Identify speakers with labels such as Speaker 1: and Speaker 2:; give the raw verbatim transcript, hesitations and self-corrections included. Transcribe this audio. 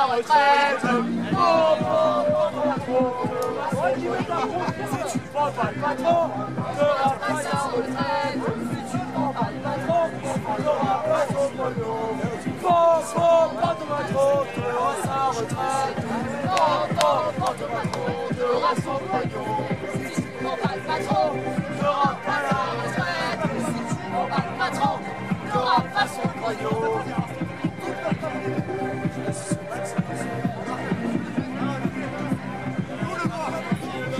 Speaker 1: retraite. Oh, oh, oh, oh, oh, qui veut pas, si tu prends pas le patron, tu n'auras pas sa retraite.